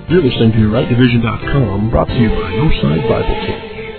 You're listening to RightDivision.com, brought to you by Northside Bible Team.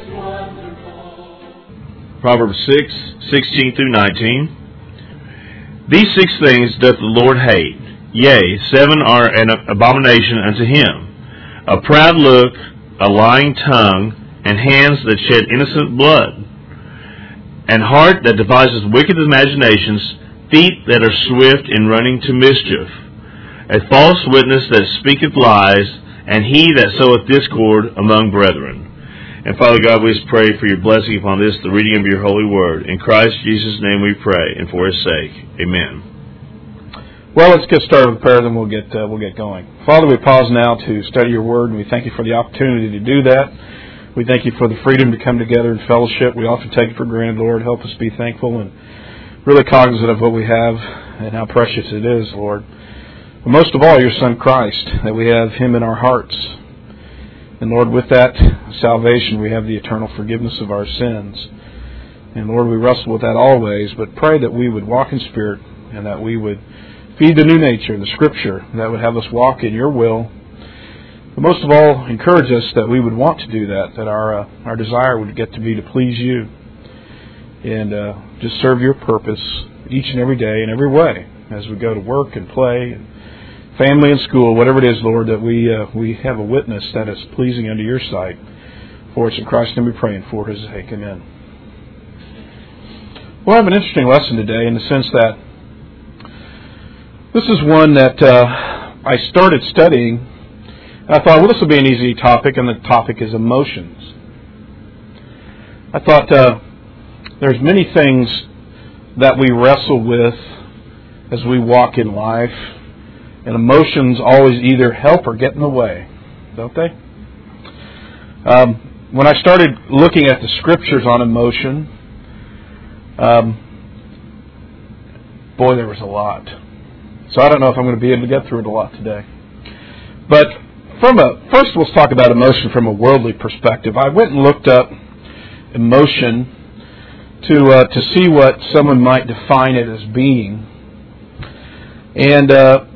Proverbs 6:16 through 19. These 6 things doth the Lord hate, yea, 7 are an abomination unto him: a proud look, a lying tongue, and hands that shed innocent blood, and heart that devises wicked imaginations, feet that are swift in running to mischief, a false witness that speaketh lies, and he that soweth discord among brethren. And Father God, we just pray for your blessing upon this, the reading of your holy word. In Christ Jesus' name we pray, and for his sake. Amen. Well, let's get started with prayer, then we'll get going. Father, we pause now to study your word, and we thank you for the opportunity to do that. We thank you for the freedom to come together in fellowship. We often take it for granted, Lord. Help us be thankful and really cognizant of what we have and how precious it is, Lord. But most of all, your Son Christ, that we have him in our hearts. And Lord, with that salvation, we have the eternal forgiveness of our sins. And Lord, we wrestle with that always, but pray that we would walk in spirit and that we would feed the new nature, the Scripture, that would have us walk in your will. But most of all, encourage us that we would want to do that, that our desire would get to be to please you and just serve your purpose each and every day in every way as we go to work and play and family and school, whatever it is, Lord, that we have a witness that is pleasing unto your sight. For it's in Christ's name we pray and for his sake. Amen. We'll have an interesting lesson today in the sense that this is one that I started studying. I thought, well, this will be an easy topic, and the topic is emotions. I thought there's many things that we wrestle with as we walk in life, and emotions always either help or get in the way, don't they? When I started looking at the Scriptures on emotion, boy, there was a lot. So I don't know if I'm going to be able to get through it a lot today. But first let's talk about emotion from a worldly perspective. I went and looked up emotion to see what someone might define it as being. And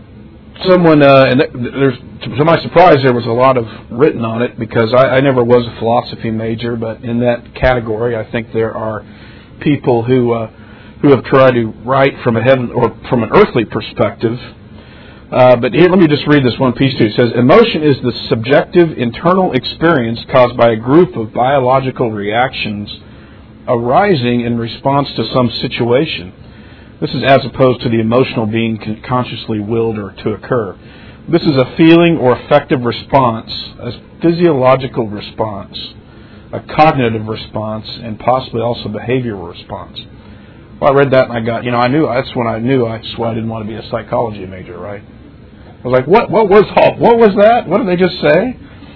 to my surprise, there was a lot of written on it because I never was a philosophy major, but in that category, I think there are people who have tried to write from from an earthly perspective. But here, let me just read this one piece to you. It says, emotion is the subjective internal experience caused by a group of biological reactions arising in response to some situation. This is as opposed to the emotional being consciously willed or to occur. This is a feeling or affective response, a physiological response, a cognitive response, and possibly also behavioral response. Well, I read that and I got, that's when I knew that's why I didn't want to be a psychology major, right? I was like, what was that? What did they just say?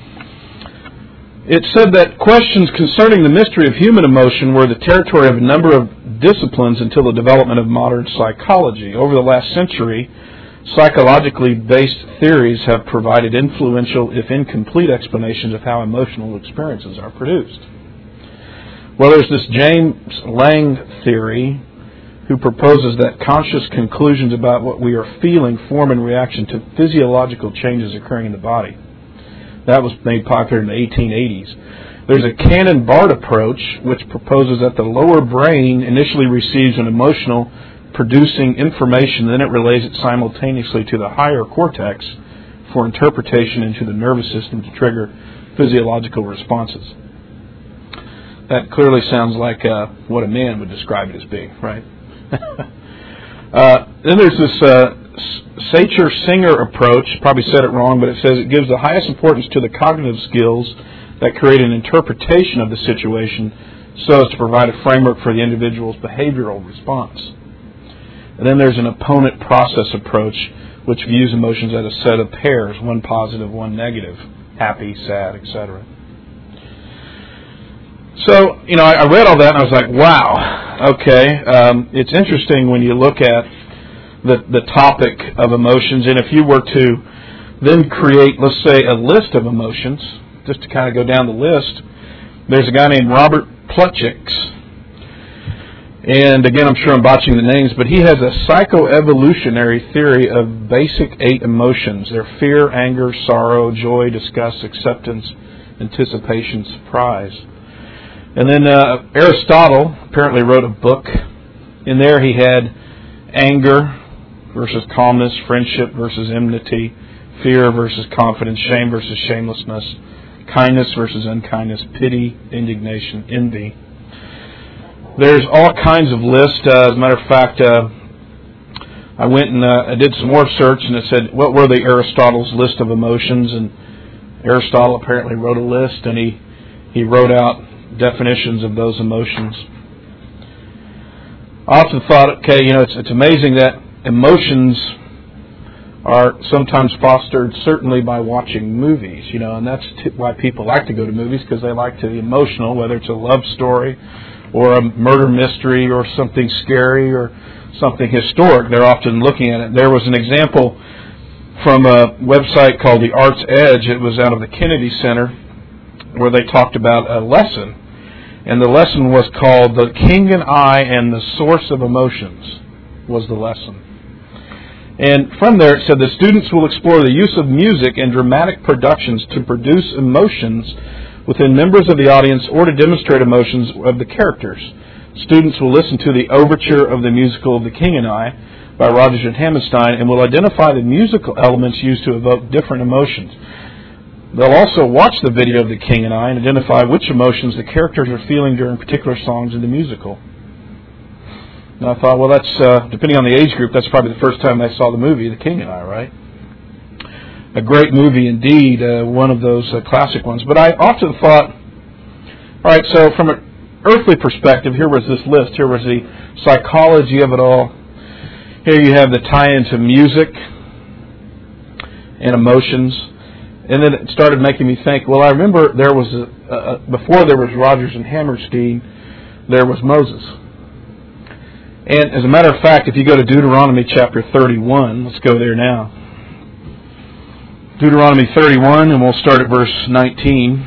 It said that questions concerning the mystery of human emotion were the territory of a number of disciplines until the development of modern psychology. Over the last century, psychologically based theories have provided influential, if incomplete, explanations of how emotional experiences are produced. Well, there's this James Lange theory who proposes that conscious conclusions about what we are feeling form in reaction to physiological changes occurring in the body. That was made popular in the 1880s. There's a Cannon-Bard approach which proposes that the lower brain initially receives an emotional producing information, then it relays it simultaneously to the higher cortex for interpretation into the nervous system to trigger physiological responses. That clearly sounds like what a man would describe it as being, right? Then there's this Sacher-Singer approach, probably said it wrong, but it says it gives the highest importance to the cognitive skills that create an interpretation of the situation so as to provide a framework for the individual's behavioral response. And then there's an opponent process approach which views emotions as a set of pairs, one positive, one negative, happy, sad, etc. So, I read all that and I was like, wow, okay. It's interesting when you look at the topic of emotions, and if you were to then create, let's say, a list of emotions, just to kind of go down the list, there's a guy named Robert Plutchik, And again, I'm sure I'm botching the names, but he has a psychoevolutionary theory of basic 8 emotions. They're fear, anger, sorrow, joy, disgust, acceptance, anticipation, surprise. And then Aristotle apparently wrote a book. In there he had anger versus calmness, friendship versus enmity, fear versus confidence, shame versus shamelessness, kindness versus unkindness, pity, indignation, envy. There's all kinds of lists. As a matter of fact, I went and I did some more search, and it said, what were the Aristotle's list of emotions? And Aristotle apparently wrote a list, and he wrote out definitions of those emotions. I often thought, okay, it's amazing that emotions are sometimes fostered certainly by watching movies, and that's why people like to go to movies, because they like to be emotional, whether it's a love story or a murder mystery or something scary or something historic. They're often looking at it. There was an example from a website called The Arts Edge. It was out of the Kennedy Center, where they talked about a lesson. And the lesson was called The King and I and the Source of Emotions was the lesson. And from there it said the students will explore the use of music and dramatic productions to produce emotions within members of the audience or to demonstrate emotions of the characters. Students will listen to the overture of the musical The King and I by Rodgers and Hammerstein and will identify the musical elements used to evoke different emotions. They'll also watch the video of The King and I and identify which emotions the characters are feeling during particular songs in the musical. And I thought, well, that's, depending on the age group, that's probably the first time they saw the movie, The King and I, right? A great movie indeed, one of those classic ones. But I often thought, all right, so from an earthly perspective, here was this list. Here was the psychology of it all. Here you have the tie-in to music and emotions. And then it started making me think, well, I remember there was, before there was Rodgers and Hammerstein, there was Moses. And as a matter of fact, if you go to Deuteronomy chapter 31, let's go there now. Deuteronomy 31, and we'll start at verse 19.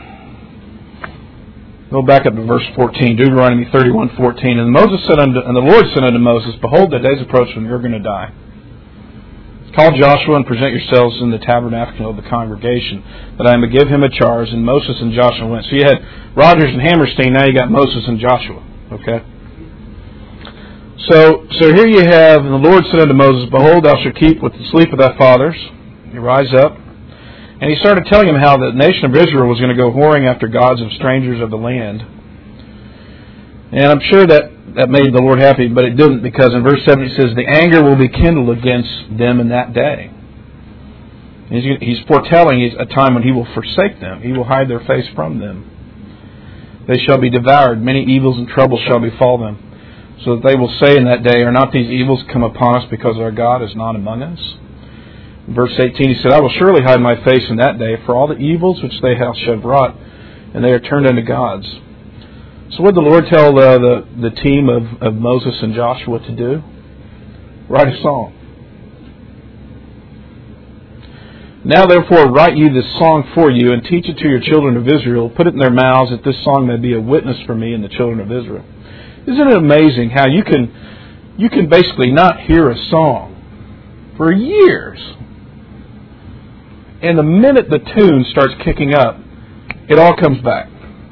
Go back up to verse 14. Deuteronomy 31:14. And the Lord said unto Moses, Behold, the days approach when you're going to die. Call Joshua and present yourselves in the tabernacle of the congregation, that I may give him a charge. And Moses and Joshua went. So you had Rodgers and Hammerstein. Now you got Moses and Joshua. Okay. So here you have, and the Lord said unto Moses, Behold, thou shalt keep with the sleep of thy fathers. You rise up. And he started telling him how the nation of Israel was going to go whoring after gods of strangers of the land. And I'm sure that made the Lord happy, but it didn't, because in verse 7 he says, the anger will be kindled against them in that day. He's foretelling a time when he will forsake them. He will hide their face from them. They shall be devoured. Many evils and troubles shall befall them. So that they will say in that day, Are not these evils come upon us because our God is not among us? In verse 18 he said, I will surely hide my face in that day for all the evils which they have wrought, and they are turned unto gods. So what did the Lord tell the team of Moses and Joshua to do? Write a song. Now therefore write ye this song for you, and teach it to your children of Israel. Put it in their mouths, that this song may be a witness for me and the children of Israel. Isn't it amazing how you can basically not hear a song for years, and the minute the tune starts kicking up, it all comes back.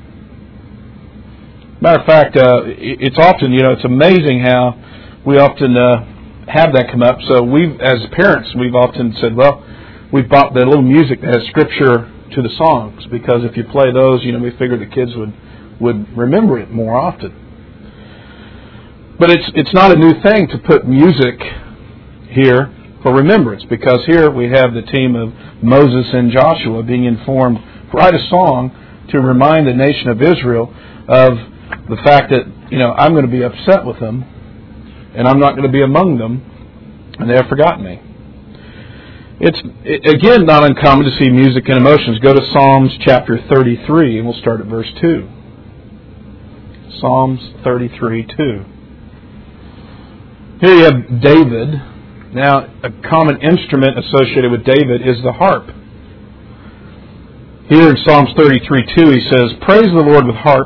Matter of fact, it's often, it's amazing how we often have that come up. So as parents, we've often said, well, we've bought the little music that has scripture to the songs, because if you play those, we figure the kids would remember it more often. But it's not a new thing to put music here for remembrance, because here we have the team of Moses and Joshua being informed, write a song to remind the nation of Israel of the fact that, I'm going to be upset with them, and I'm not going to be among them, and they have forgotten me. It's, again, not uncommon to see music and emotions. Go to Psalms chapter 33, and we'll start at verse 2. Psalms 33:2. Here you have David. Now, a common instrument associated with David is the harp. Here in Psalms 33:2 he says, Praise the Lord with harp,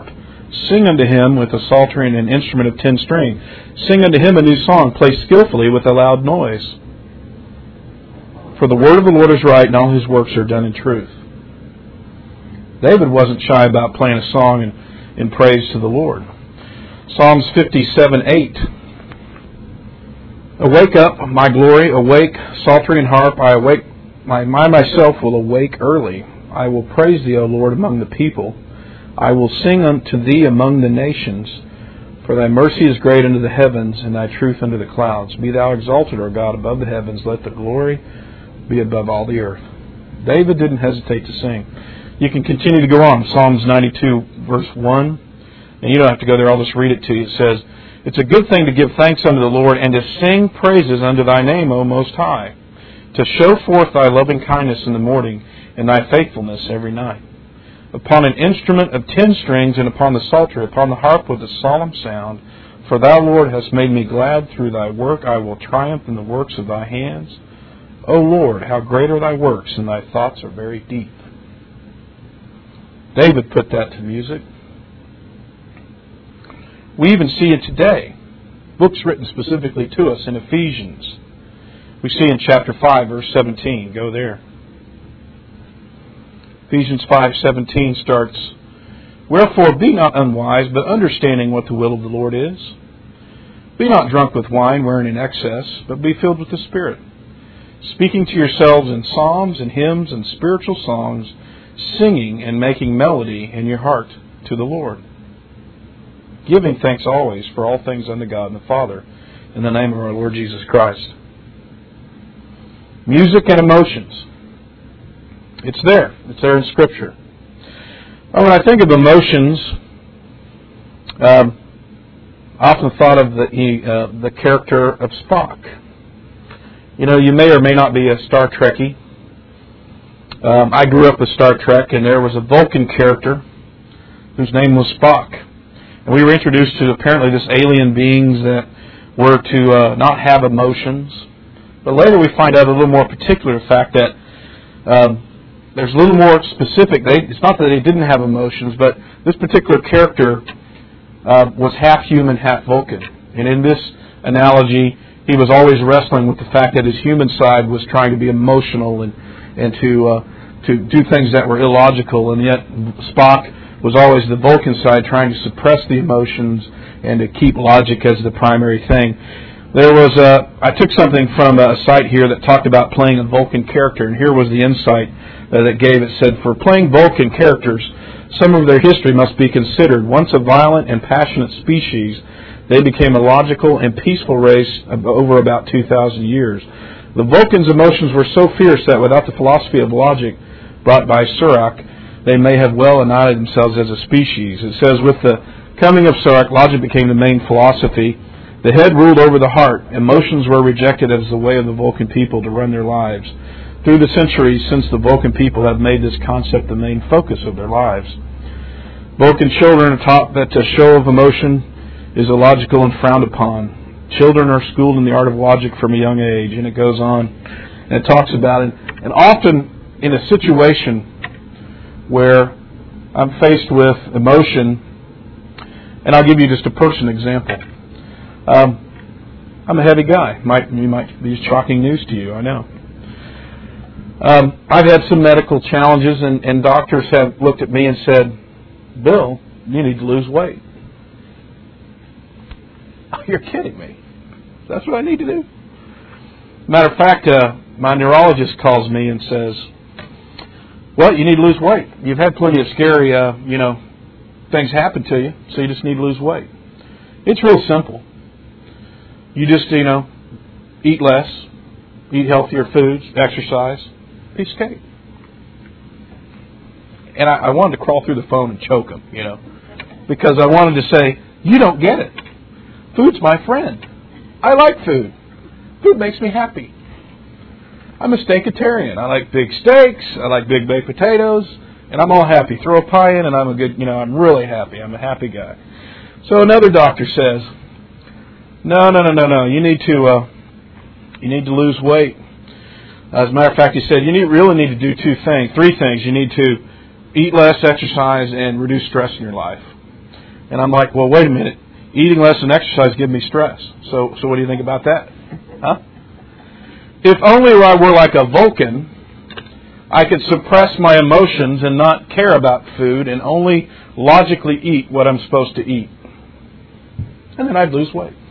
Sing unto him with a psaltery and an instrument of 10 string. Sing unto him a new song. Play skillfully with a loud noise. For the word of the Lord is right, and all his works are done in truth. David wasn't shy about playing a song in praise to the Lord. Psalms 57:8. Awake up, my glory, awake, psaltery and harp, I awake, myself will awake early. I will praise thee, O Lord, among the people. I will sing unto thee among the nations. For thy mercy is great unto the heavens, and thy truth unto the clouds. Be thou exalted, O God, above the heavens. Let the glory be above all the earth. David didn't hesitate to sing. You can continue to go on. Psalms 92, verse 1. And you don't have to go there. I'll just read it to you. It says, It's a good thing to give thanks unto the Lord, and to sing praises unto thy name, O Most High, to show forth thy loving kindness in the morning, and thy faithfulness every night. Upon an instrument of 10 strings, and upon the psaltery, upon the harp with a solemn sound. For thou, Lord, hast made me glad through thy work. I will triumph in the works of thy hands. O Lord, how great are thy works, and thy thoughts are very deep. David put that to music. We even see it today. Books written specifically to us in Ephesians. We see in chapter 5, verse 17. Go there. Ephesians 5:17 starts, Wherefore be not unwise, but understanding what the will of the Lord is. Be not drunk with wine, wherein in excess, but be filled with the Spirit, speaking to yourselves in psalms and hymns and spiritual songs, singing and making melody in your heart to the Lord, giving thanks always for all things unto God and the Father, in the name of our Lord Jesus Christ. Music and emotions. It's there. It's there in Scripture. When I think of emotions, I often thought of the character of Spock. You know, you may or may not be a Star Trekkie. I grew up with Star Trek, and there was a Vulcan character whose name was Spock. And we were introduced to apparently this alien beings that were to not have emotions. But later we find out a little more particular fact that there's a little more specific. It's not that they didn't have emotions, but this particular character was half human, half Vulcan. And in this analogy, he was always wrestling with the fact that his human side was trying to be emotional and to do things that were illogical, and yet Spock was always the Vulcan side, trying to suppress the emotions and to keep logic as the primary thing. I took something from a site here that talked about playing a Vulcan character, and here was the insight that it gave. It said, for playing Vulcan characters, some of their history must be considered. Once a violent and passionate species, they became a logical and peaceful race over about 2,000 years. The Vulcans' emotions were so fierce that without the philosophy of logic brought by Surak, they may have well annihilated themselves as a species. It says, with the coming of Surak, logic became the main philosophy. The head ruled over the heart. Emotions were rejected as the way of the Vulcan people to run their lives. Through the centuries since, the Vulcan people have made this concept the main focus of their lives. Vulcan children are taught that a show of emotion is illogical and frowned upon. Children are schooled in the art of logic from a young age, and it goes on, and it talks about it. And often in a situation where I'm faced with emotion, and I'll give you just a personal example. I'm a heavy guy. You might be shocking news to you, I know. I've had some medical challenges, and doctors have looked at me and said, Bill, you need to lose weight. Oh, you're kidding me. That's what I need to do? Matter of fact, my neurologist calls me and says, well, you need to lose weight. You've had plenty of scary, things happen to you, so you just need to lose weight. It's real simple. You just, eat less, eat healthier foods, exercise, piece of cake. And I wanted to crawl through the phone and choke him, because I wanted to say, you don't get it. Food's my friend. I like food. Food makes me happy. I'm a steakatarian. I like big steaks. I like big baked potatoes. And I'm all happy. Throw a pie in and I'm really happy. I'm a happy guy. So another doctor says, no. You need to lose weight. As a matter of fact, he said, you really need to do three things. You need to eat less, exercise, and reduce stress in your life. And I'm like, well, wait a minute. Eating less and exercise give me stress. So what do you think about that? Huh? If only I were like a Vulcan, I could suppress my emotions and not care about food and only logically eat what I'm supposed to eat. And then I'd lose weight.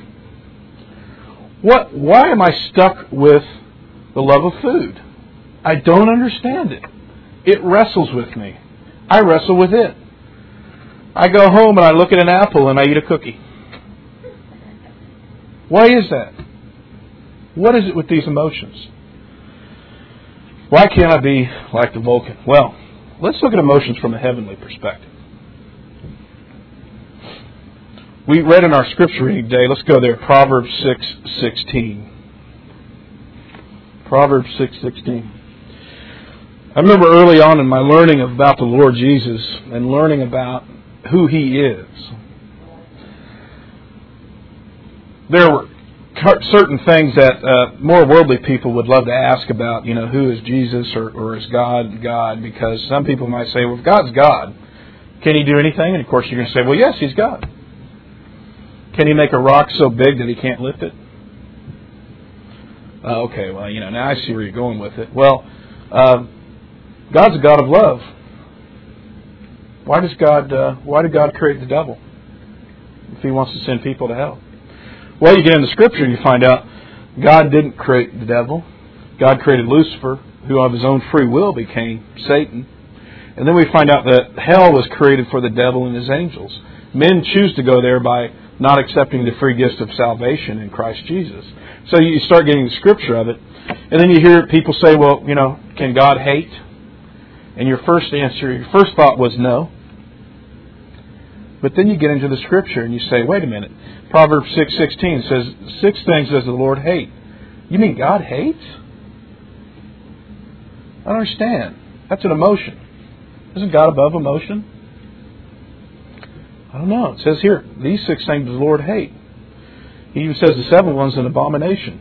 Why am I stuck with the love of food? I don't understand it. It wrestles with me. I wrestle with it. I go home and I look at an apple and I eat a cookie. Why is that? What is it with these emotions? Why can't I be like the Vulcan? Well, let's look at emotions from a heavenly perspective. We read in our scripture reading today, let's go there, Proverbs 6:16. Proverbs 6:16. I remember early on in my learning about the Lord Jesus and learning about who He is, there were certain things that more worldly people would love to ask about, who is Jesus or is God God? Because some people might say, well, if God's God, can He do anything? And of course you're going to say, well, yes, He's God. Can He make a rock so big that He can't lift it? Okay, well, now I see where you're going with it. Well, God's a God of love. Why did God create the devil if He wants to send people to hell? Well, you get in the Scripture and you find out God didn't create the devil. God created Lucifer, who of his own free will became Satan. And then we find out that hell was created for the devil and his angels. Men choose to go there by not accepting the free gift of salvation in Christ Jesus. So you start getting the Scripture of it. And then you hear people say, well, can God hate? And your first thought was no. But then you get into the Scripture and you say, wait a minute. Proverbs 6:16 says, 6 things does the Lord hate. You mean God hates? I don't understand. That's an emotion. Isn't God above emotion? I don't know. It says here, these 6 things does the Lord hate. He even says the 7th one's an abomination.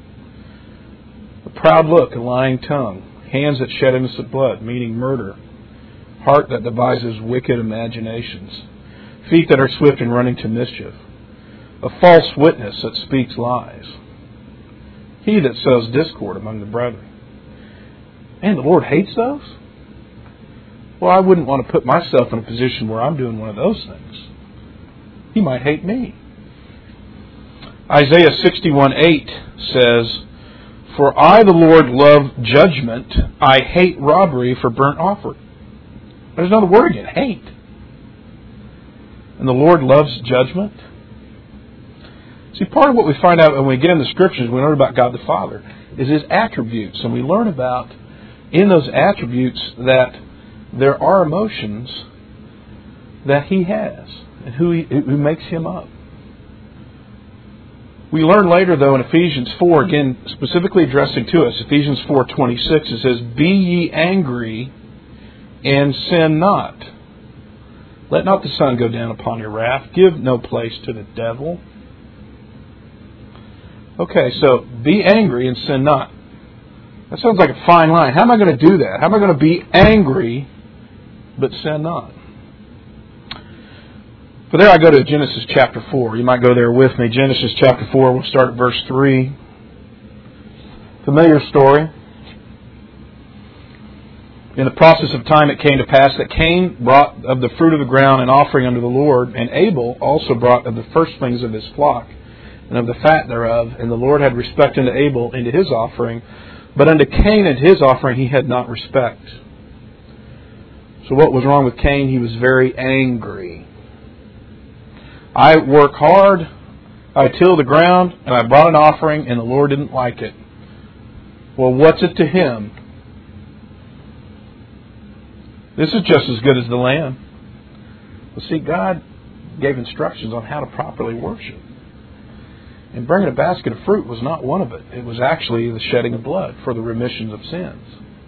A proud look, a lying tongue, hands that shed innocent blood, meaning murder, heart that devises wicked imaginations, feet that are swift in running to mischief, a false witness that speaks lies, he that sows discord among the brethren. And the Lord hates those? Well, I wouldn't want to put myself in a position where I'm doing one of those things. He might hate me. Isaiah 61:8 says, for I, the Lord, love judgment. I hate robbery for burnt offering. There's another word again, hate. And the Lord loves judgment. See, part of what we find out when we get in the Scriptures, we learn about God the Father, is His attributes. And we learn about, in those attributes, that there are emotions that He has and who makes Him up. We learn later, though, in Ephesians 4, again, specifically addressing to us, Ephesians 4:26, it says, be ye angry and sin not. Let not the sun go down upon your wrath. Give no place to the devil. Okay, so be angry and sin not. That sounds like a fine line. How am I going to do that? How am I going to be angry but sin not? For there I go to Genesis chapter 4. You might go there with me. Genesis chapter 4, we'll start at verse 3. Familiar story. In the process of time it came to pass that Cain brought of the fruit of the ground an offering unto the Lord, and Abel also brought of the firstlings of his flock, and of the fat thereof. And the Lord had respect unto Abel and to his offering, but unto Cain and his offering he had not respect. So what was wrong with Cain? He was very angry. I work hard, I till the ground, and I brought an offering, and the Lord didn't like it. Well, what's it to him? This is just as good as the lamb. Well, see, God gave instructions on how to properly worship. And bringing a basket of fruit was not one of it. It was actually the shedding of blood for the remission of sins.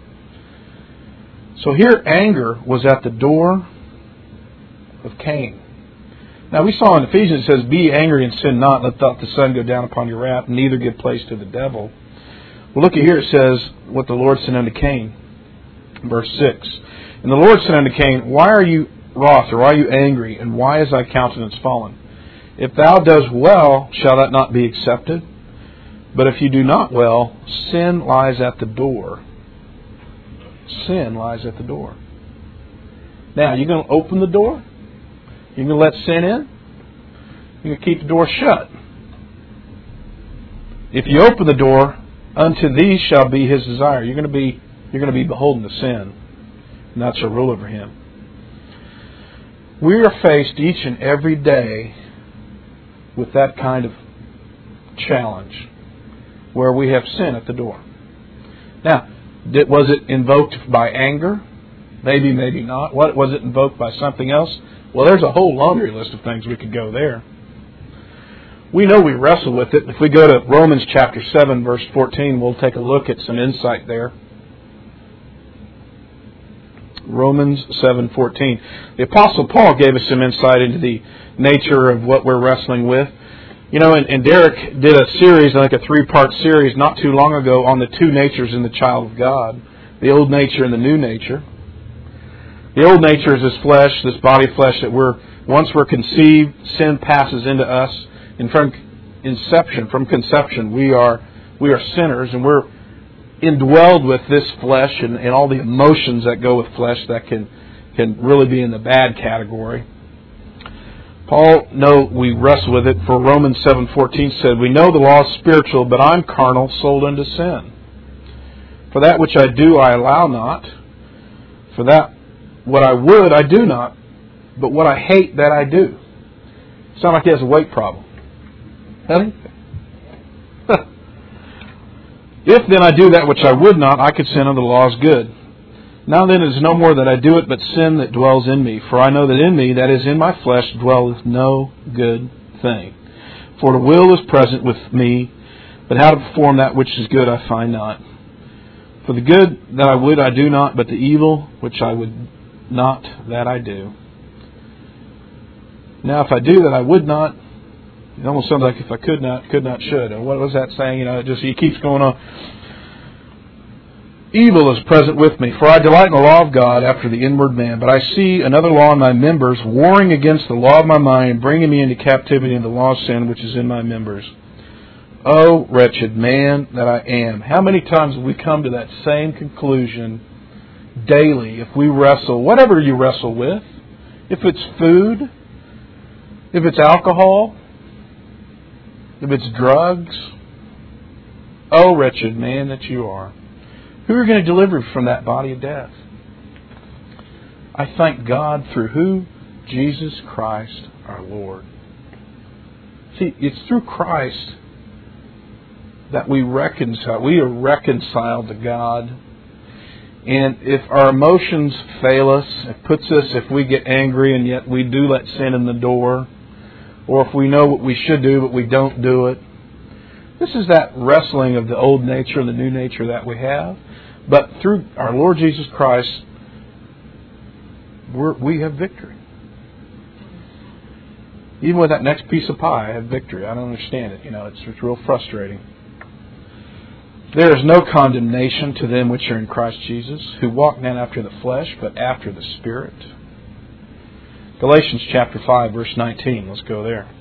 So here anger was at the door of Cain. Now we saw in Ephesians it says, be angry and sin not, let not the sun go down upon your wrath, neither give place to the devil. Well, look at here, it says what the Lord said unto Cain. Verse 6. And the Lord said unto Cain, why are you wroth, or why are you angry, and why is thy countenance fallen? If thou dost well, shall that not be accepted? But if you do not well, sin lies at the door. Sin lies at the door. Now, you're going to open the door? You're going to let sin in? You're going to keep the door shut. If you open the door, unto these shall be his desire. You're going to be beholden to sin, and that's a rule over him. We are faced each and every day with that kind of challenge, where we have sin at the door. Now, was it invoked by anger? Maybe, maybe not. What was it invoked by something else? Well, there's a whole laundry list of things we could go there. We know we wrestle with it. If we go to Romans chapter 7, verse 14, we'll take a look at some insight there. Romans 7:14. The Apostle Paul gave us some insight into the nature of what we're wrestling with. You know, and Derek did a series, like a 3-part series, not too long ago on the two natures in the child of God, the old nature and the new nature. The old nature is this flesh, this body of flesh that once we're conceived, sin passes into us, and from conception, we are sinners, and we're indwelled with this flesh and all the emotions that go with flesh that can really be in the bad category. Paul, we wrestle with it, for Romans 7:14 said, we know the law is spiritual, but I'm carnal, sold unto sin. For that which I do, I allow not. For that what I would, I do not. But what I hate, that I do. Sound like he has a weight problem. Doesn't he? If then I do that which I would not, I consent unto the law is good. Now then it is no more that I do it, but sin that dwells in me. For I know that in me, that is in my flesh, dwelleth no good thing. For the will is present with me, but how to perform that which is good I find not. For the good that I would I do not, but the evil which I would not, that I do. Now if I do that I would not, it almost sounds like if I could not, should. And what was that saying? It keeps going on. Evil is present with me, for I delight in the law of God after the inward man. But I see another law in my members, warring against the law of my mind, bringing me into captivity in the law of sin which is in my members. Oh, wretched man that I am. How many times have we come to that same conclusion daily if we wrestle, whatever you wrestle with, if it's food, if it's alcohol, if it's drugs. Oh, wretched man that you are. Who are going to deliver from that body of death? I thank God through who? Jesus Christ our Lord. See, it's through Christ that we reconcile. We are reconciled to God. And if our emotions fail us, if we get angry and yet we do let sin in the door, or if we know what we should do but we don't do it, this is that wrestling of the old nature and the new nature that we have. But through our Lord Jesus Christ, we have victory. Even with that next piece of pie, I have victory. I don't understand it. It's real frustrating. There is no condemnation to them which are in Christ Jesus, who walk not after the flesh, but after the Spirit. Galatians chapter 5, verse 19. Let's go there.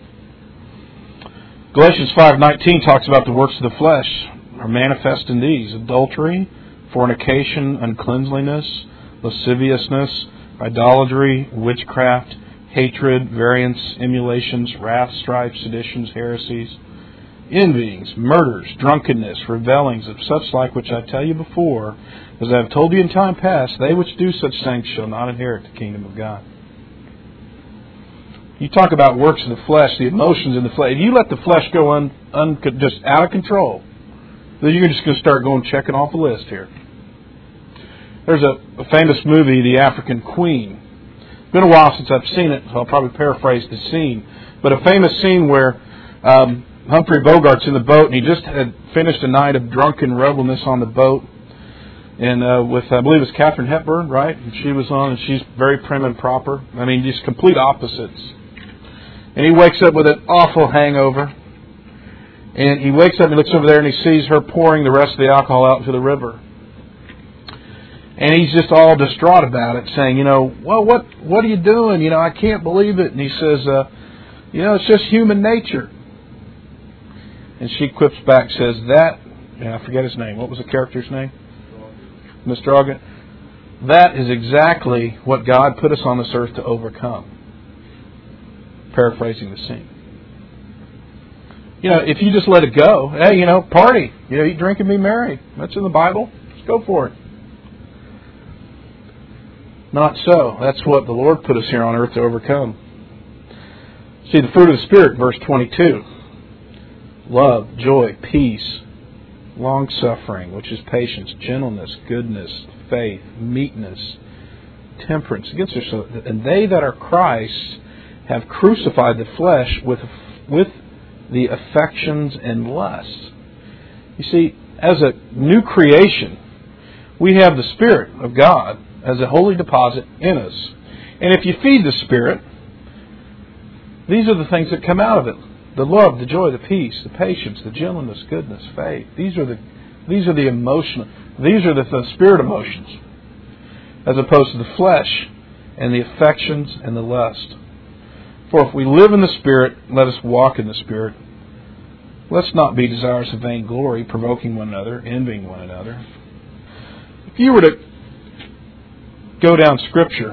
Galatians 5:19 talks about the works of the flesh are manifest in these: adultery, fornication, uncleanliness, lasciviousness, idolatry, witchcraft, hatred, variance, emulations, wrath, strife, seditions, heresies, envyings, murders, drunkenness, revellings, of such like which I tell you before, as I have told you in time past, they which do such things shall not inherit the kingdom of God. You talk about works of the flesh, the emotions in the flesh. If you let the flesh go just out of control, then you're just going to start checking off the list here. There's a famous movie, The African Queen. It's been a while since I've seen it, so I'll probably paraphrase the scene. But a famous scene where Humphrey Bogart's in the boat, and he just had finished a night of drunken revelness on the boat. And with, I believe it's Katharine Hepburn, right? And she was on, and she's very prim and proper. I mean, just complete opposites. And he wakes up with an awful hangover. And he wakes up and he looks over there and he sees her pouring the rest of the alcohol out into the river. And he's just all distraught about it, saying, well, what are you doing? I can't believe it. And he says, it's just human nature. And she quips back, says, I forget his name. What was the character's name? Mr. Ogden. That is exactly what God put us on this earth to overcome. Paraphrasing the scene. If you just let it go, hey, party. Eat, drink, and be merry. That's in the Bible. Just go for it. Not so. That's what the Lord put us here on earth to overcome. See, the fruit of the Spirit, verse 22. Love, joy, peace, long-suffering, which is patience, gentleness, goodness, faith, meekness, temperance. Against yourself. And they that are Christ have crucified the flesh with the affections and lusts. You see, as a new creation, we have the Spirit of God as a holy deposit in us. And if you feed the Spirit, these are the things that come out of it. The love, the joy, the peace, the patience, the gentleness, goodness, faith. These are the emotional. These are the spirit emotions, as opposed to the flesh and the affections and the lust. For if we live in the Spirit, let us walk in the Spirit. Let's not be desirous of vainglory, provoking one another, envying one another. If you were to go down Scripture,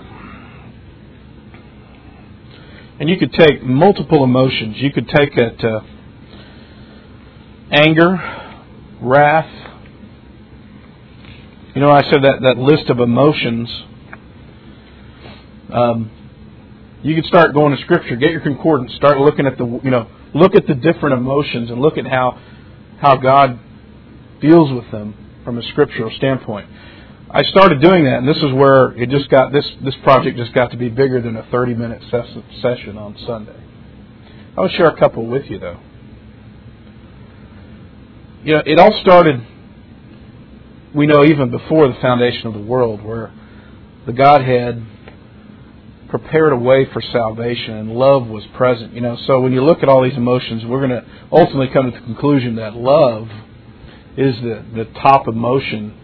and you could take multiple emotions. You could take it anger, wrath. I said that list of emotions. You could start going to Scripture, get your concordance, start looking at look at the different emotions and look at how God deals with them from a scriptural standpoint. I started doing that, and this is where it just got this project just got to be bigger than a 30-minute session on Sunday. I will share a couple with you, though. It all started, we know, even before the foundation of the world, where the Godhead prepared a way for salvation and love was present. So when you look at all these emotions, we're going to ultimately come to the conclusion that love is the top emotion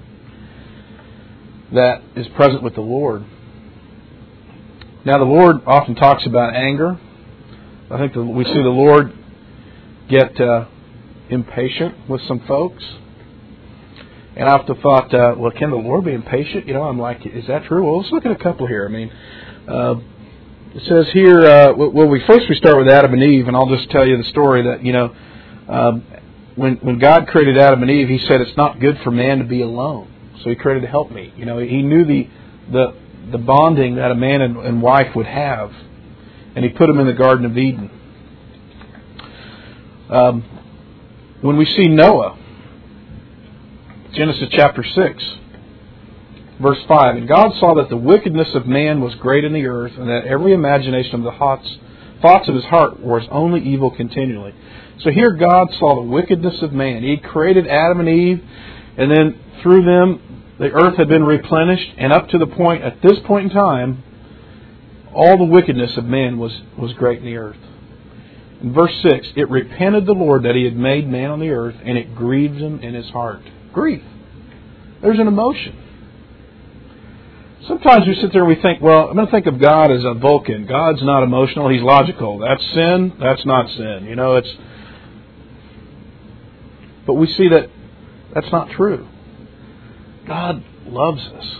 that is present with the Lord. Now, the Lord often talks about anger. I think we see the Lord get impatient with some folks. And I often thought, well, can the Lord be impatient? I'm like, is that true? Well, let's look at a couple here. It says here, we start with Adam and Eve, and I'll just tell you the story that, when God created Adam and Eve, He said it's not good for man to be alone. So He created a helpmeet. He knew the bonding that a man and wife would have, and He put them in the Garden of Eden. When we see Noah, Genesis chapter 6, verse 5, and God saw that the wickedness of man was great in the earth, and that every imagination of the thoughts of his heart was only evil continually. So here God saw the wickedness of man. He created Adam and Eve, and then through them the earth had been replenished, and up to at this point in time, all the wickedness of man was great in the earth. In verse 6, it repented the Lord that He had made man on the earth, and it grieved Him in His heart. Grief. There's an emotion. Sometimes we sit there and we think, well, I'm going to think of God as a Vulcan. God's not emotional, He's logical. That's sin, that's not sin. But we see that that's not true. God loves us.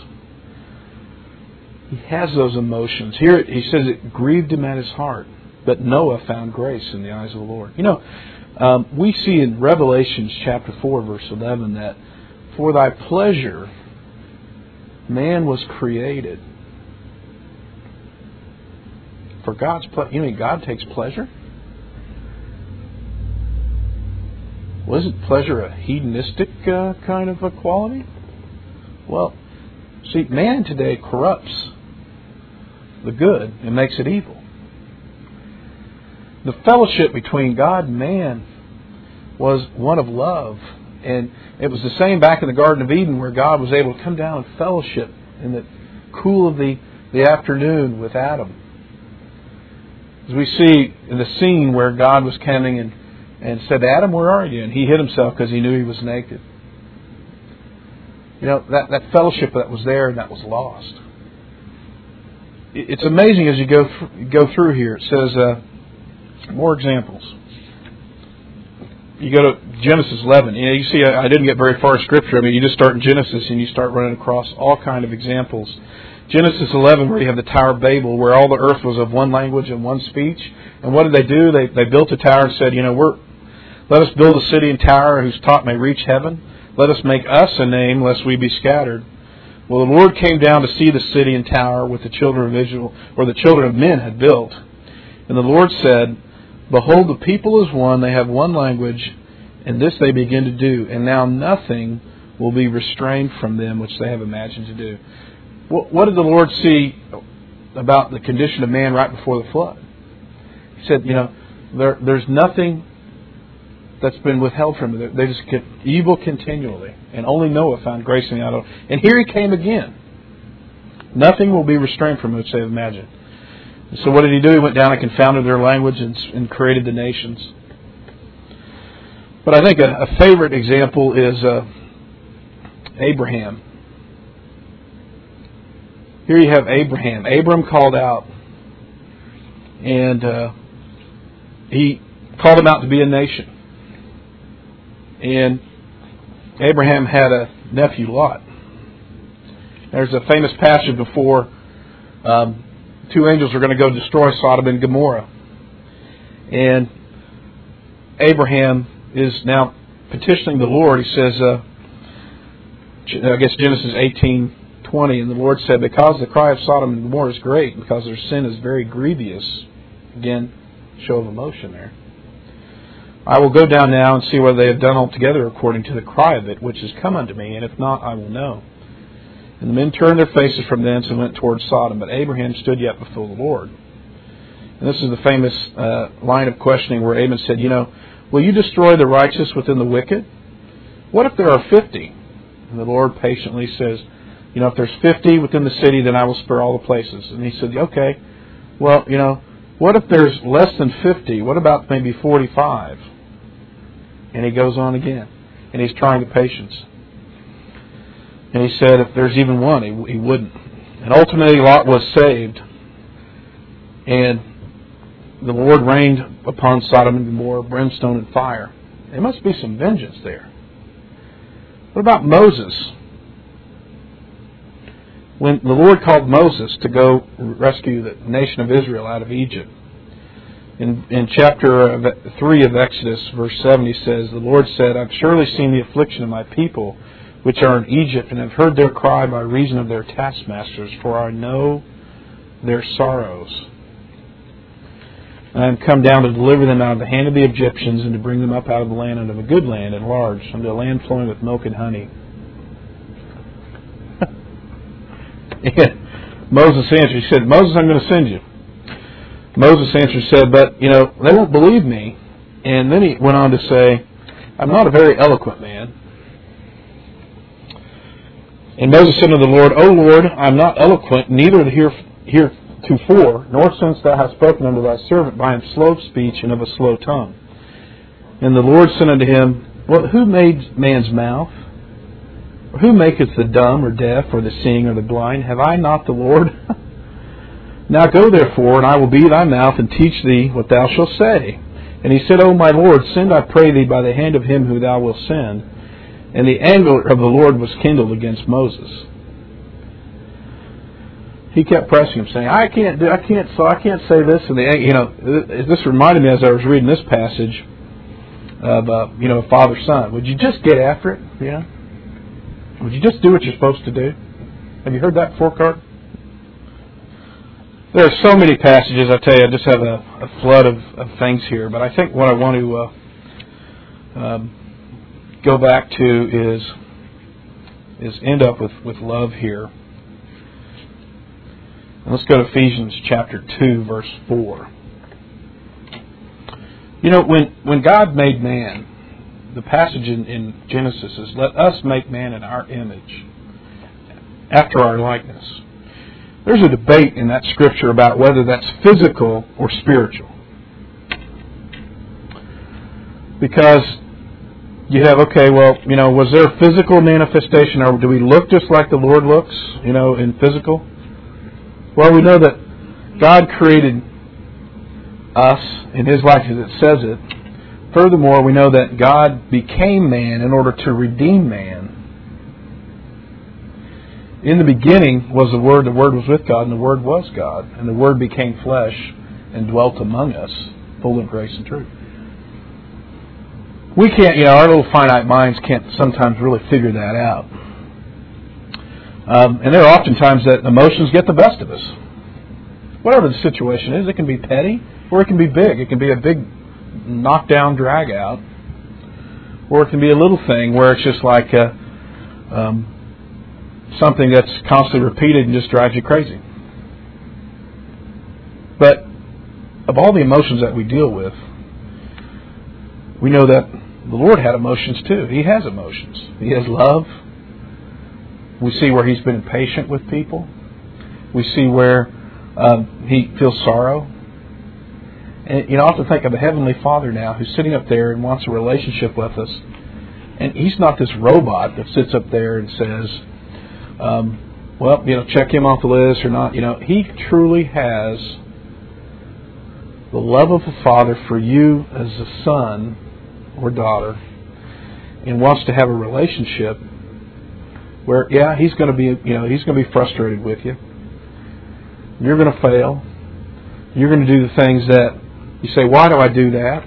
He has those emotions. Here He says it grieved Him at His heart. But Noah found grace in the eyes of the Lord. We see in Revelation chapter 4, verse 11, that for Thy pleasure man was created. For God's pleasure. God takes pleasure? Wasn't pleasure a hedonistic kind of a quality? Well, see, man today corrupts the good and makes it evil. The fellowship between God and man was one of love. And it was the same back in the Garden of Eden, where God was able to come down and fellowship in the cool of the afternoon with Adam. As we see in the scene where God was coming and said, Adam, where are you? And he hid himself because he knew he was naked. that fellowship that was there and that was lost. It's amazing as you go through here. It says more examples. You go to Genesis 11. You see, I didn't get very far in Scripture. I mean, you just start in Genesis and you start running across all kind of examples. Genesis 11, where you have the Tower of Babel, where all the earth was of one language and one speech. And what did they do? They built a tower and said, let us build a city and tower whose top may reach heaven. Let us make us a name, lest we be scattered. Well, the Lord came down to see the city and tower with the children of Israel, or the children of men had built. And the Lord said, Behold, the people is one, they have one language, and this they begin to do. And now nothing will be restrained from them which they have imagined to do. What did the Lord see about the condition of man right before the flood? He said, there's nothing that's been withheld from them. They just get evil continually. And only Noah found grace in the eye. And here he came again. Nothing will be restrained from which they have imagined. And so what did he do? He went down and confounded their language and created the nations. But I think a favorite example is Abraham. Here you have Abraham. Abram called out, and he called him out to be a nation. And Abraham had a nephew, Lot. There's a famous passage before two angels are going to go destroy Sodom and Gomorrah. And Abraham is now petitioning the Lord. He says, I guess Genesis 18:20, and the Lord said, Because the cry of Sodom and Gomorrah is great, because their sin is very grievous. Again, show of emotion there. I will go down now and see whether they have done altogether according to the cry of it, which has come unto me, and if not, I will know. And the men turned their faces from thence and went towards Sodom, but Abraham stood yet before the Lord. And this is the famous line of questioning where Abraham said, will you destroy the righteous within the wicked? What if there are 50? And the Lord patiently says, if there's 50 within the city, then I will spare all the places. And he said, okay, well, what if there's less than 50? What about maybe 45? And he goes on again. And he's trying to patience. And he said if there's even one, he wouldn't. And ultimately Lot was saved. And the Lord rained upon Sodom and Gomorrah brimstone and fire. There must be some vengeance there. What about Moses? When the Lord called Moses to go rescue the nation of Israel out of Egypt, in chapter 3 of Exodus, verse 7, he says, The Lord said, I've surely seen the affliction of my people, which are in Egypt, and have heard their cry by reason of their taskmasters, for I know their sorrows. And I am come down to deliver them out of the hand of the Egyptians, and to bring them up out of the land unto a good land, and large, unto a land flowing with milk and honey. And Moses answered, he said, Moses, I'm going to send you. Moses answered, said, but, they won't believe me. And then he went on to say, I'm not a very eloquent man. And Moses said unto the Lord, O Lord, I am not eloquent, neither heretofore, nor since thou hast spoken unto thy servant, but I am slow of speech and of a slow tongue. And the Lord said unto him, Well, who made man's mouth? Or who maketh the dumb or deaf or the seeing or the blind? Have I not the Lord? Now go therefore, and I will be thy mouth, and teach thee what thou shalt say. And he said, O my Lord, send, I pray thee, by the hand of him who thou wilt send. And the anger of the Lord was kindled against Moses. He kept pressing him, saying, I can't say this. And this reminded me as I was reading this passage of a father-son. Would you just get after it? Would you just do what you're supposed to do? Have you heard that before, Cart? There are so many passages, I tell you, I just have a flood of things here. But I think what I want to go back to is end up with love here. And let's go to Ephesians chapter 2, verse 4. When God made man, the passage in Genesis is, let us make man in our image, after our likeness. There's a debate in that scripture about whether that's physical or spiritual. Because you have, okay, well, was there a physical manifestation, or do we look just like the Lord looks, in physical? Well, we know that God created us in His likeness, it says it. Furthermore, we know that God became man in order to redeem man. In the beginning was the Word was with God, and the Word was God, and the Word became flesh and dwelt among us, full of grace and truth. We can't, our little finite minds can't sometimes really figure that out. And there are often times that emotions get the best of us. Whatever the situation is, it can be petty, or it can be big. It can be a big knockdown, drag out, or it can be a little thing where it's just like something that's constantly repeated and just drives you crazy. But of all the emotions that we deal with, we know that the Lord had emotions too. He has emotions. He has love. We see where He's been patient with people. We see where He feels sorrow. And I often think of the Heavenly Father now who's sitting up there and wants a relationship with us. And He's not this robot that sits up there and says, check Him off the list or not. He truly has the love of the Father for you as a son or daughter, and wants to have a relationship where, He's going to be, He's going to be frustrated with you. You're going to fail. You're going to do the things that you say, why do I do that?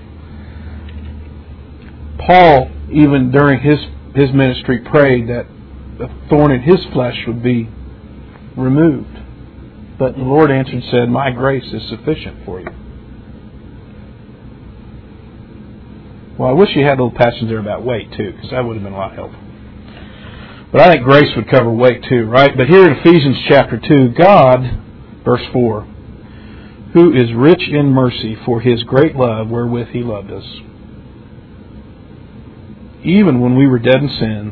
Paul, even during his ministry, prayed that the thorn in his flesh would be removed. But the Lord answered and said, my grace is sufficient for you. Well, I wish you had a little passage there about weight too, because that would have been a lot helpful. But I think grace would cover weight too, right? But here in Ephesians chapter 2, God, verse 4, who is rich in mercy for His great love wherewith He loved us, even when we were dead in sins,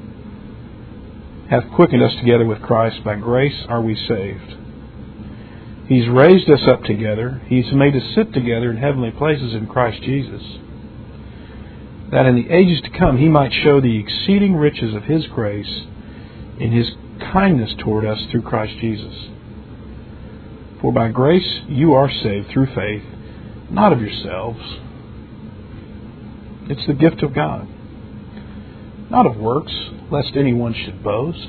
hath quickened us together with Christ. By grace are we saved. He's raised us up together. He's made us sit together in heavenly places in Christ Jesus, that in the ages to come He might show the exceeding riches of His grace in His kindness toward us through Christ Jesus. For by grace you are saved through faith, not of yourselves. It's the gift of God, not of works, lest anyone should boast.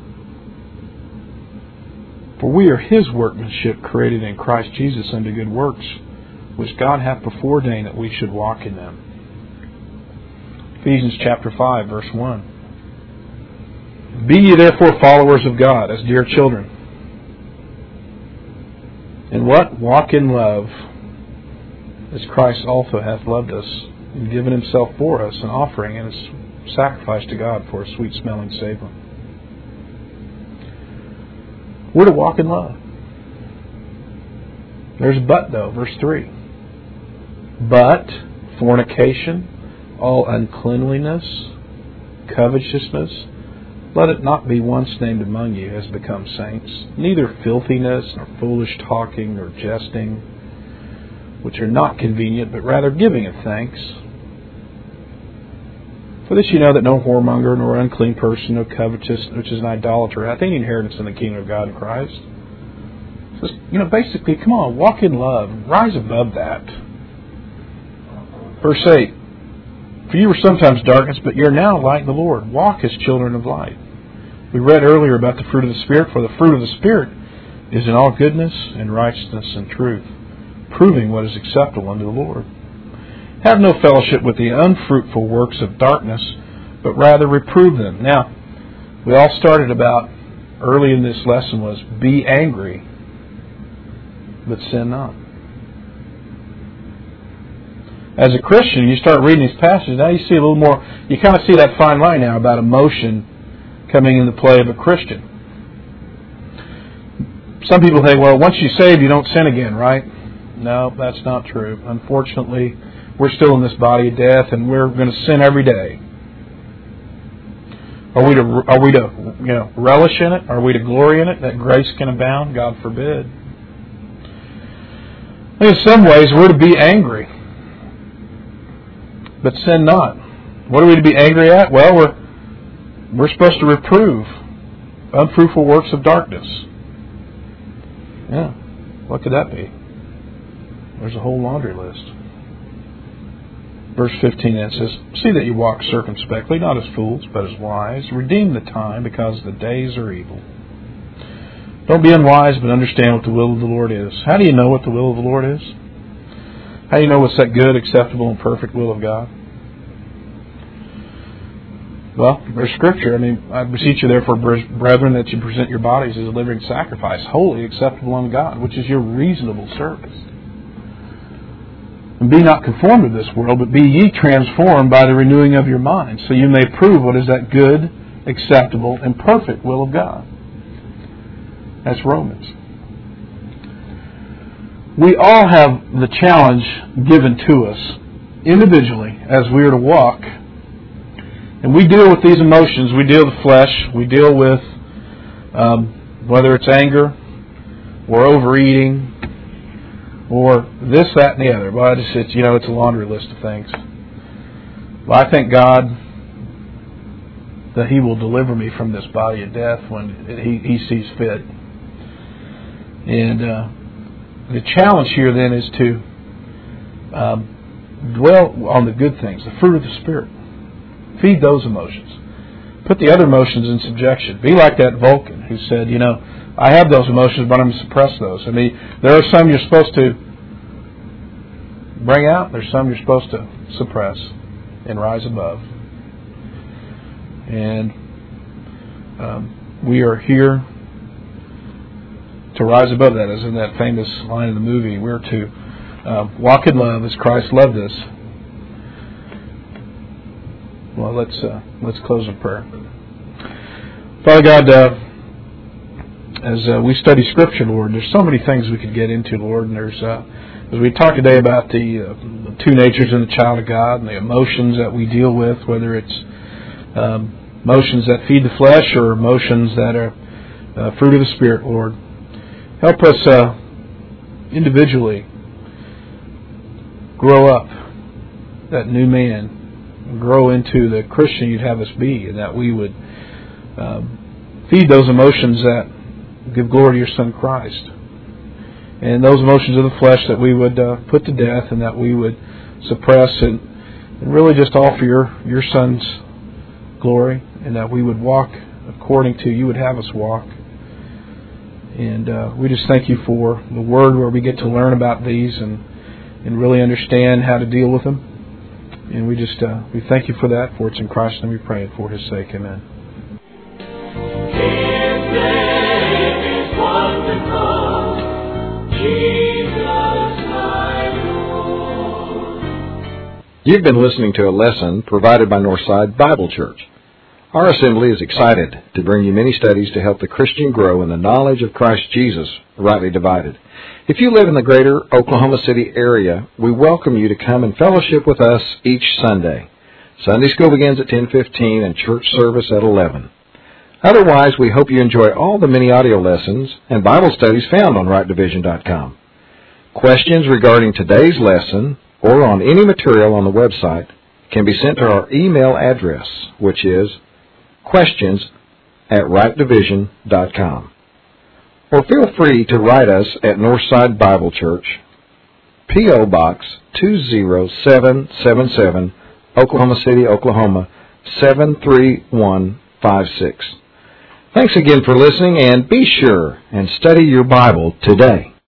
For we are His workmanship, created in Christ Jesus unto good works, which God hath before ordained that we should walk in them. Ephesians chapter 5, verse 1. Be ye therefore followers of God, as dear children. And what? Walk in love, as Christ also hath loved us, and given Himself for us, an offering and a sacrifice to God for a sweet-smelling savour. We're to walk in love. There's a but though, verse 3. But fornication, all uncleanliness, covetousness, let it not be once named among you as become saints, neither filthiness, nor foolish talking, nor jesting, which are not convenient, but rather giving of thanks. For this you know that no whoremonger, nor unclean person, no covetous, which is an idolater, hath any inheritance in the kingdom of God in Christ. So, basically, come on, walk in love, rise above that. Verse 8. For you were sometimes darkness, but you are now light in the Lord. Walk as children of light. We read earlier about the fruit of the Spirit, for the fruit of the Spirit is in all goodness and righteousness and truth, proving what is acceptable unto the Lord. Have no fellowship with the unfruitful works of darkness, but rather reprove them. Now, we all started about, early in this lesson was, be angry, but sin not. As a Christian, you start reading these passages, now you see a little more, you kind of see that fine line now about emotion coming into play of a Christian. Some people say, well, once you're saved, you don't sin again, right? No, that's not true. Unfortunately, we're still in this body of death, and we're going to sin every day. Are we to relish in it? Are we to glory in it, that grace can abound? God forbid. In some ways, we're to be angry, but sin not. What are we to be angry at? Well, we're supposed to reprove unfruitful works of darkness. Yeah. What could that be? There's a whole laundry list. Verse 15, it says, "See that you walk circumspectly, not as fools, but as wise. Redeem the time, because the days are evil." Don't be unwise, but understand what the will of the Lord is. How do you know what the will of the Lord is? How do you know what's that good, acceptable, and perfect will of God? Well, there's Scripture. I beseech you therefore, brethren, that you present your bodies as a living sacrifice, holy, acceptable unto God, which is your reasonable service. And be not conformed to this world, but be ye transformed by the renewing of your mind, so you may prove what is that good, acceptable, and perfect will of God. That's Romans. We all have the challenge given to us individually as we are to walk. And we deal with these emotions. We deal with the flesh. We deal with whether it's anger or overeating or this, that, and the other. Well, it's a laundry list of things. Well, I thank God that He will deliver me from this body of death when He sees fit. And the challenge here then is to dwell on the good things, the fruit of the Spirit. Feed those emotions. Put the other emotions in subjection. Be like that Vulcan who said, I have those emotions, but I'm going to suppress those. There are some you're supposed to bring out. There's some you're supposed to suppress and rise above. And we are here to rise above that, as in that famous line in the movie. We're to walk in love as Christ loved us. Well, let's close in prayer. Father God, as we study Scripture, Lord, there's so many things we could get into, Lord. And there's, as we talk today about the two natures in the child of God and the emotions that we deal with, whether it's emotions that feed the flesh or emotions that are fruit of the Spirit, Lord. Help us individually grow up, that new man, grow into the Christian You'd have us be, and that we would feed those emotions that give glory to Your Son Christ. And those emotions of the flesh that we would put to death, and that we would suppress and really just offer Your Son's glory, and that we would walk according to You would have us walk. And we just thank You for the Word, where we get to learn about these and really understand how to deal with them. And we just we thank You for that. For it's in Christ's name we pray, and for His sake, amen. His name is wonderful, Jesus my Lord. You've been listening to a lesson provided by Northside Bible Church. Our assembly is excited to bring you many studies to help the Christian grow in the knowledge of Christ Jesus, rightly divided. If you live in the greater Oklahoma City area, we welcome you to come and fellowship with us each Sunday. Sunday school begins at 10:15 and church service at 11. Otherwise, we hope you enjoy all the many audio lessons and Bible studies found on rightdivision.com. Questions regarding today's lesson or on any material on the website can be sent to our email address, which is questions@rightdivision.com. Or feel free to write us at Northside Bible Church, P.O. Box 20777, Oklahoma City, Oklahoma 73156. Thanks again for listening, and be sure and study your Bible today.